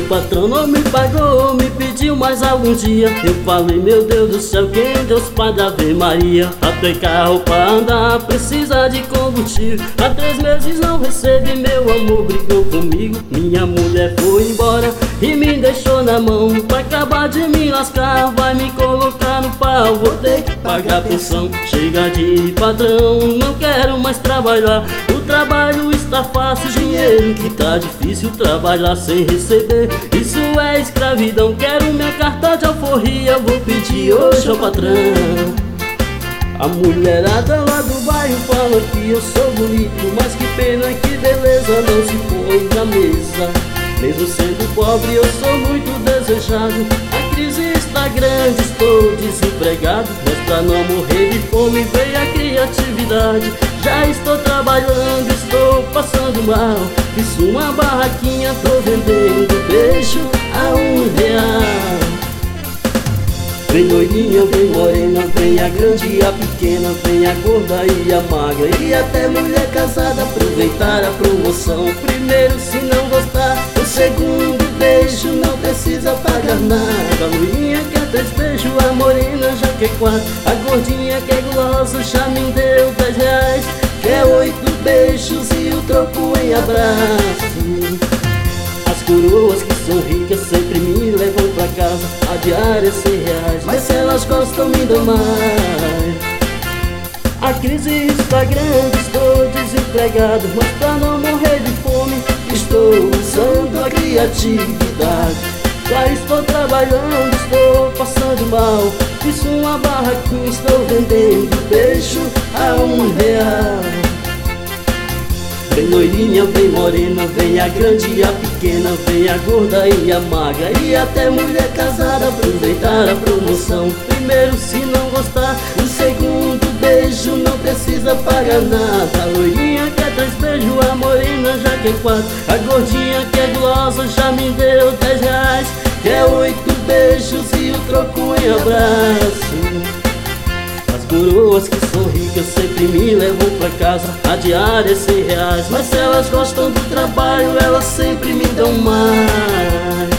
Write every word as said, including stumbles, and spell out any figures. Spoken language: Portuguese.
patrão não me pagou, me pediu mais algum dia. Eu falei, meu Deus do céu, quem Deus Pai Ave Maria? Até carro pra andar, precisa de combustível. Há três meses não recebe, meu amor brigou comigo. Minha mulher foi embora e me deixou na mão. Vai acabar de me lascar, vai me colocar no pau. Vou ter que pagar pensão, chega de patrão, não quero mais trabalhar. O trabalho está fácil, dinheiro que tá difícil. Trabalhar sem receber, isso é escravidão. Quero minha carta de alforria, vou pedir hoje ao patrão. A mulherada lá do bairro fala que eu sou bonito, mas que pena, que beleza não se põe na mesa. Mesmo sendo pobre eu sou muito desejado. A crise está grande, estou desempregado, mas pra não morrer de fome veio a criatividade. Já estou trabalhando, estou passando mal. Fiz uma barraquinha, tô vendendo beijo a um real. Vem loirinha, vem morena, vem a grande e a pequena, vem a gorda e a magra, e até mulher casada, aproveitar a promoção. Primeiro, se não gostar, o segundo beijo não precisa pagar nada. A loirinha quer três beijos, a morena já quer quatro, a gordinha quer gulosa, já me deu dez reais. Quer oito beijos e o troco em abraço. As coroas que são ricas sempre me levam pra casa, a diária é cem reais, mas se elas gostam me dão mais. A crise está grande, estou desempregado, mas pra não morrer de fome estou usando a criatividade. Já estou trabalhando, estou passando mal. Fiz uma barraquinha, estou vendendo beijo a um real. Vem loirinha, vem morena, vem a grande e a pequena, vem a gorda e a magra, e até mulher casada, aproveitar a promoção. Primeiro, se não gostar, o segundo beijo não precisa pagar nada. A loirinha quer três beijos, a morena já quer quatro, a gordinha quer gulosa, já me deu dez reais. Quer oito beijos e o troco em abraço. As coroas que são ricas sempre me levam pra casa, a diária é cem reais, mas se elas gostam do trabalho, elas sempre me dão mais.